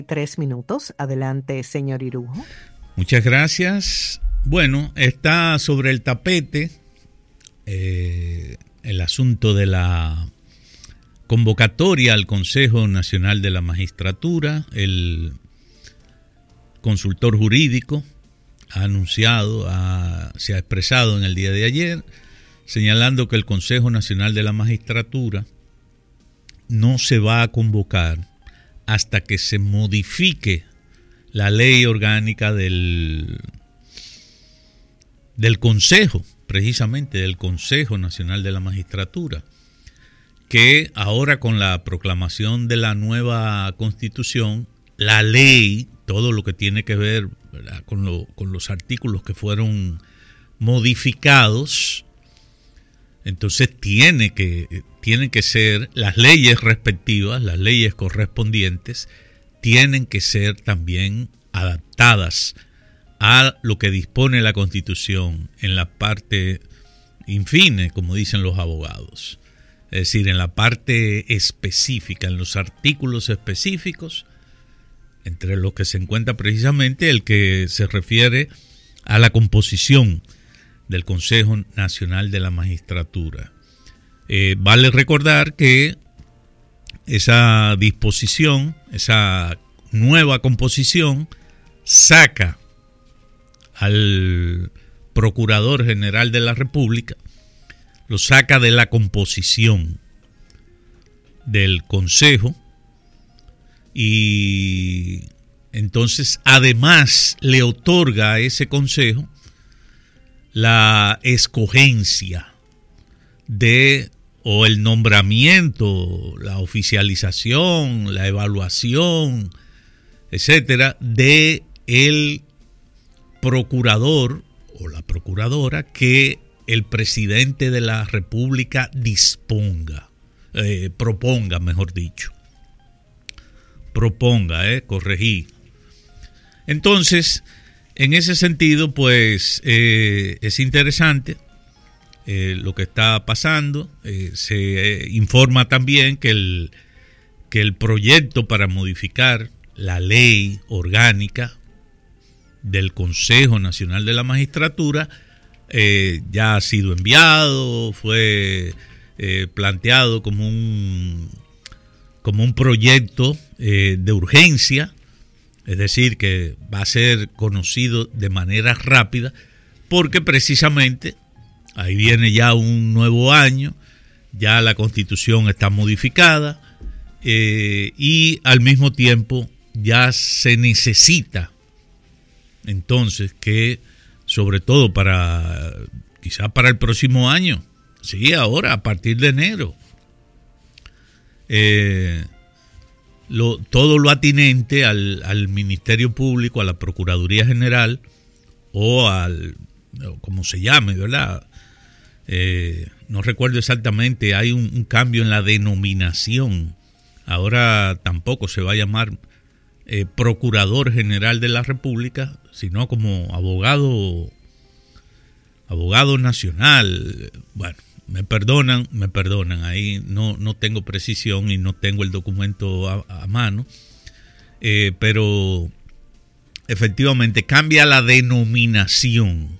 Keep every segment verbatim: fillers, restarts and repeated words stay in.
Tres minutos. Adelante, señor Irujo. Muchas gracias. Bueno, está sobre el tapete eh, el asunto de la convocatoria al Consejo Nacional de la Magistratura. El consultor jurídico ha anunciado, ha, se ha expresado en el día de ayer, señalando que el Consejo Nacional de la Magistratura no se va a convocar hasta que se modifique la ley orgánica del, del Consejo, precisamente del Consejo Nacional de la Magistratura, que ahora con la proclamación de la nueva Constitución, la ley, todo lo que tiene que ver, ¿verdad?, con, lo, con los artículos que fueron modificados, entonces tiene que, tienen que ser las leyes respectivas, las leyes correspondientes, tienen que ser también adaptadas a lo que dispone la Constitución en la parte infine, como dicen los abogados. Es decir, en la parte específica, en los artículos específicos, entre los que se encuentra precisamente el que se refiere a la composición del Consejo Nacional de la Magistratura. Eh, vale recordar que esa disposición, esa nueva composición, saca al Procurador General de la República, lo saca de la composición del Consejo, y entonces además le otorga a ese Consejo la escogencia de, o el nombramiento, la oficialización, la evaluación, etcétera, de el procurador o la procuradora que el presidente de la República disponga, eh, proponga, mejor dicho. Proponga, eh, corregí. Entonces, en ese sentido, pues eh, es interesante eh, lo que está pasando. Eh, se eh, informa también que el, que el proyecto para modificar la ley orgánica del Consejo Nacional de la Magistratura eh, ya ha sido enviado, fue eh, planteado como un, como un proyecto eh, de urgencia. Es decir, que va a ser conocido de manera rápida porque precisamente ahí viene ya un nuevo año, ya la Constitución está modificada eh, y al mismo tiempo ya se necesita entonces que, sobre todo para quizás para el próximo año, sí, ahora a partir de enero, eh, Lo, todo lo atinente al, al Ministerio Público, a la Procuraduría General o al, como se llame, ¿verdad? Eh, no recuerdo exactamente, hay un, un cambio en la denominación. Ahora tampoco se va a llamar eh, Procurador General de la República, sino como abogado, abogado nacional. Bueno, Me perdonan, me perdonan, ahí no, no tengo precisión y no tengo el documento a, a mano, eh, pero efectivamente cambia la denominación,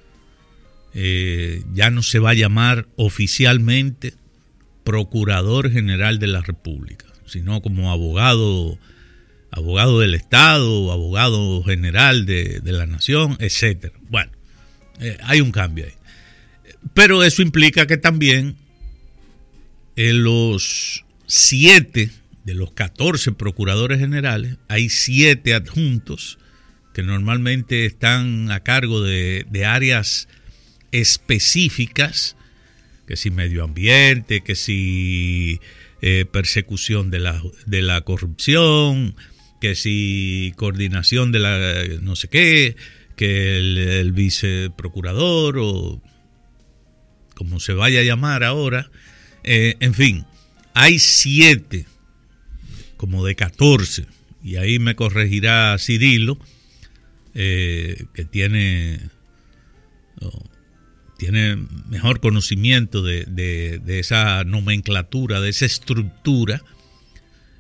eh, ya no se va a llamar oficialmente Procurador General de la República, sino como abogado, abogado del Estado, abogado general de, de la Nación, etcétera. Bueno, eh, hay un cambio ahí. Pero eso implica que también en los siete de los catorce procuradores generales hay siete adjuntos que normalmente están a cargo de, de áreas específicas, que si medio ambiente, que si eh, persecución de la, de la corrupción, que si coordinación de la no sé qué, que el, el viceprocurador o como se vaya a llamar ahora, eh, en fin, hay siete, como de catorce, y ahí me corregirá Cirilo, eh, que tiene, no, tiene mejor conocimiento de, de, de esa nomenclatura, de esa estructura,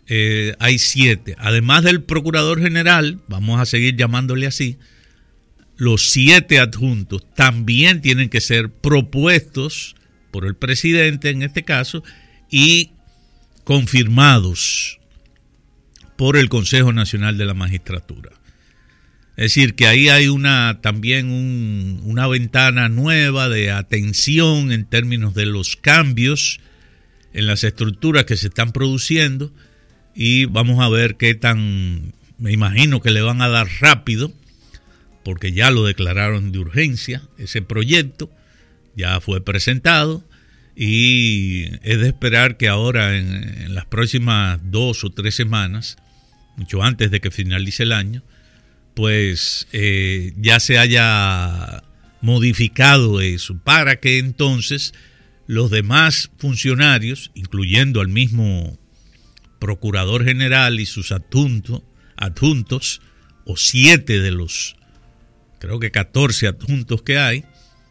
eh, hay siete. Además del procurador general, vamos a seguir llamándole así, los siete adjuntos también tienen que ser propuestos por el presidente en este caso y confirmados por el Consejo Nacional de la Magistratura. Es decir, que ahí hay una también un, una ventana nueva de atención en términos de los cambios en las estructuras que se están produciendo y vamos a ver qué tan, me imagino que le van a dar rápido, porque ya lo declararon de urgencia, ese proyecto ya fue presentado y es de esperar que ahora en, en las próximas dos o tres semanas, mucho antes de que finalice el año, pues eh, ya se haya modificado eso para que entonces los demás funcionarios, incluyendo al mismo procurador general y sus adjuntos, adjuntos o siete de los, creo que catorce adjuntos que hay,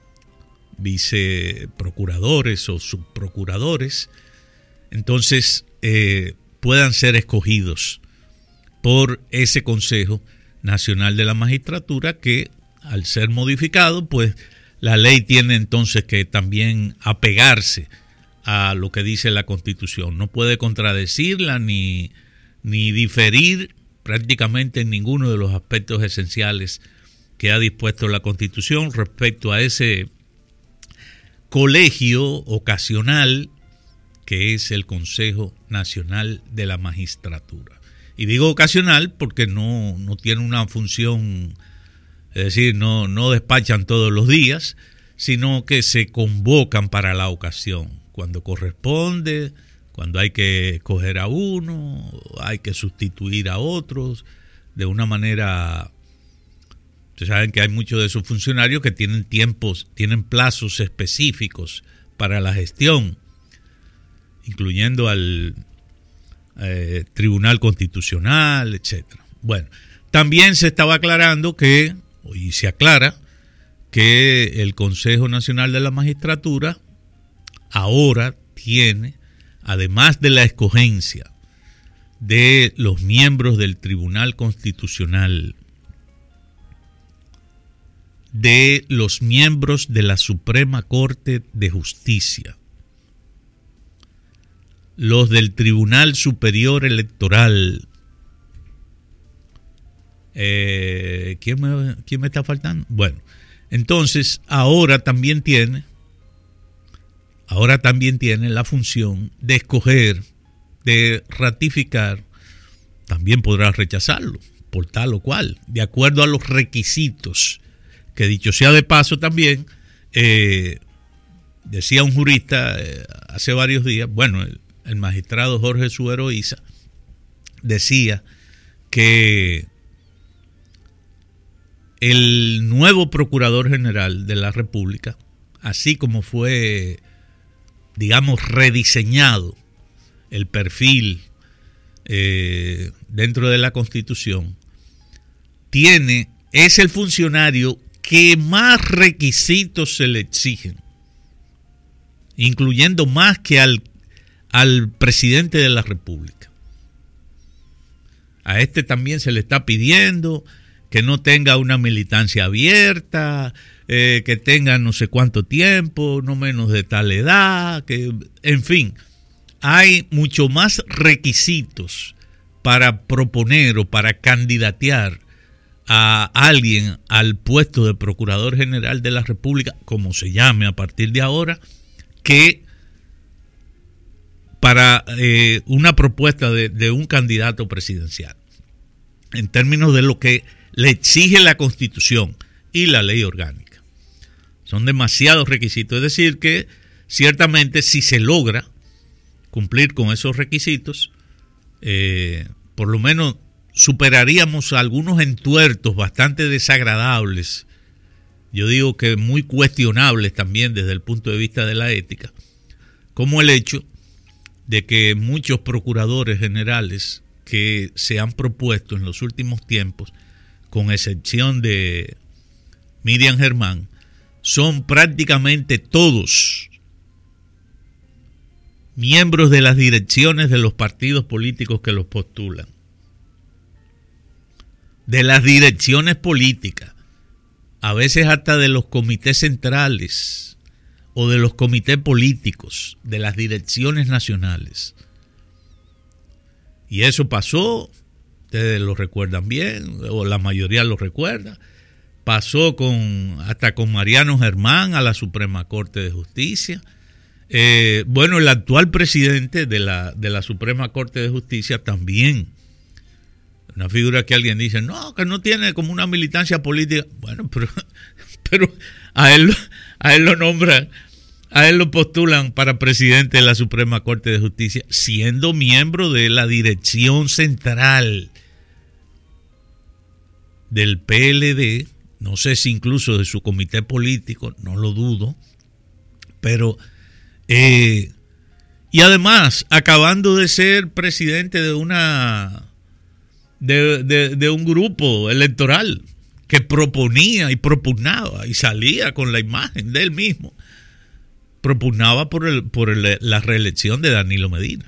viceprocuradores o subprocuradores, entonces eh, puedan ser escogidos por ese Consejo Nacional de la Magistratura que al ser modificado, pues la ley tiene entonces que también apegarse a lo que dice la Constitución. No puede contradecirla ni, ni diferir prácticamente en ninguno de los aspectos esenciales que ha dispuesto la Constitución respecto a ese colegio ocasional que es el Consejo Nacional de la Magistratura. Y digo ocasional porque no, no tiene una función, es decir, no, no despachan todos los días, sino que se convocan para la ocasión, cuando corresponde, cuando hay que escoger a uno, hay que sustituir a otros, de una manera. Ustedes saben que hay muchos de esos funcionarios que tienen tiempos, tienen plazos específicos para la gestión, incluyendo al eh, Tribunal Constitucional, etcétera. Bueno, también se estaba aclarando que, y se aclara, que el Consejo Nacional de la Magistratura ahora tiene, además de la escogencia de los miembros del Tribunal Constitucional, de los miembros de la Suprema Corte de Justicia, los del Tribunal Superior Electoral. Eh, ¿quién, me, ¿Quién me está faltando? Bueno, entonces ahora también tiene, ahora también tiene la función de escoger, de ratificar, también podrá rechazarlo, por tal o cual, de acuerdo a los requisitos, que dicho sea de paso también, eh, decía un jurista eh, hace varios días, bueno, el, el magistrado Jorge Suero Isa decía que el nuevo Procurador General de la República, así como fue, digamos, rediseñado el perfil eh, dentro de la Constitución, tiene, es el funcionario que más requisitos se le exigen, incluyendo más que al, al presidente de la República. A este también se le está pidiendo que no tenga una militancia abierta, eh, que tenga no sé cuánto tiempo, no menos de tal edad, que, en fin, hay mucho más requisitos para proponer o para candidatear a alguien al puesto de Procurador General de la República, como se llame a partir de ahora, que para eh, una propuesta de, de un candidato presidencial, en términos de lo que le exige la Constitución y la ley orgánica. Son demasiados requisitos, es decir que ciertamente si se logra cumplir con esos requisitos, eh, por lo menos superaríamos algunos entuertos bastante desagradables, yo digo que muy cuestionables también desde el punto de vista de la ética, como el hecho de que muchos procuradores generales que se han propuesto en los últimos tiempos, con excepción de Miriam Germán, son prácticamente todos miembros de las direcciones de los partidos políticos que los postulan. De las direcciones políticas, a veces hasta de los comités centrales o de los comités políticos, de las direcciones nacionales. Y eso pasó, ustedes lo recuerdan bien, o la mayoría lo recuerda, pasó con hasta con Mariano Germán a la Suprema Corte de Justicia. Eh, bueno, el actual presidente de la, de la Suprema Corte de Justicia también. Una figura que alguien dice, no, que no tiene como una militancia política. Bueno, pero, pero a él, a él lo nombran, a él lo postulan para presidente de la Suprema Corte de Justicia, siendo miembro de la dirección central del P L D, no sé si incluso de su comité político, no lo dudo, pero eh, y además acabando de ser presidente de una de, de, de un grupo electoral que proponía y propugnaba y salía con la imagen de él mismo, propugnaba por el, por el, la reelección de Danilo Medina.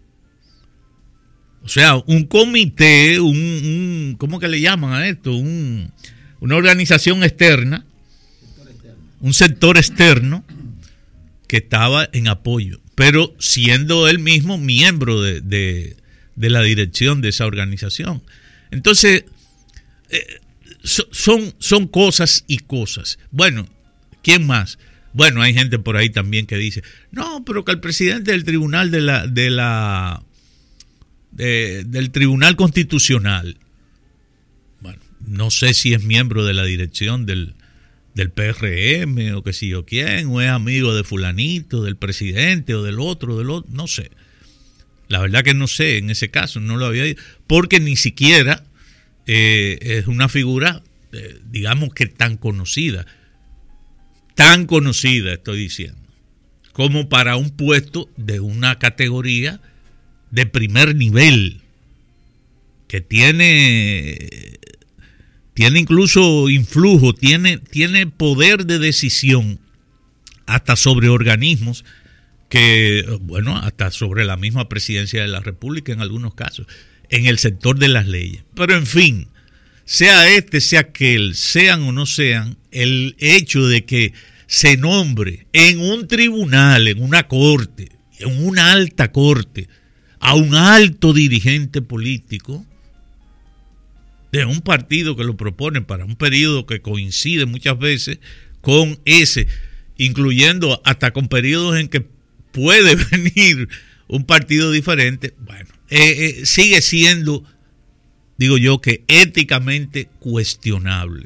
O sea, un comité, un, un ¿cómo que le llaman a esto? Un, una organización externa, un sector externo que estaba en apoyo, pero siendo él mismo miembro de, de, de la dirección de esa organización. Entonces, eh, so, son, son cosas y cosas. Bueno, ¿quién más? Bueno, hay gente por ahí también que dice, no, pero que el presidente del tribunal de la, de la de, del Tribunal Constitucional, bueno, no sé si es miembro de la dirección del, del P R M o que si yo quién, o es amigo de fulanito, del presidente o del otro, del otro, no sé. La verdad que no sé, en ese caso no lo había dicho, porque ni siquiera eh, es una figura, eh, digamos que tan conocida, tan conocida estoy diciendo, como para un puesto de una categoría de primer nivel, que tiene, tiene incluso influjo, tiene, tiene poder de decisión hasta sobre organismos que, bueno, hasta sobre la misma presidencia de la República en algunos casos, en el sector de las leyes. Pero en fin, sea este, sea aquel, sean o no sean, el hecho de que se nombre en un tribunal, en una corte, en una alta corte, a un alto dirigente político de un partido que lo propone para un periodo que coincide muchas veces con ese, incluyendo hasta con periodos en que puede venir un partido diferente, bueno, eh, eh, sigue siendo, digo yo, que éticamente cuestionable.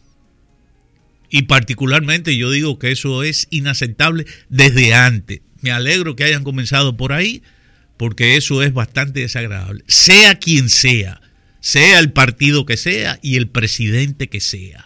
Y particularmente yo digo que eso es inaceptable desde antes. Me alegro que hayan comenzado por ahí, porque eso es bastante desagradable. Sea quien sea, sea el partido que sea y el presidente que sea.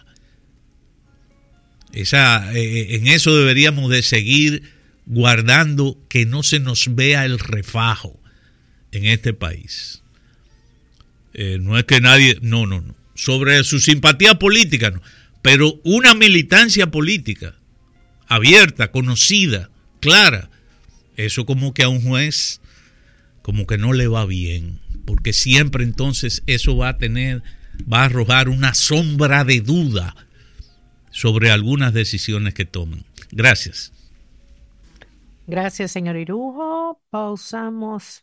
Esa, eh, en eso deberíamos de seguir guardando que no se nos vea el refajo en este país. Eh, no es que nadie, no, no, no. Sobre su simpatía política, no. Pero una militancia política abierta, conocida, clara, eso como que a un juez como que no le va bien, porque siempre entonces eso va a tener, va a arrojar una sombra de duda sobre algunas decisiones que tomen. Gracias. Gracias, señor Irujo. Pausamos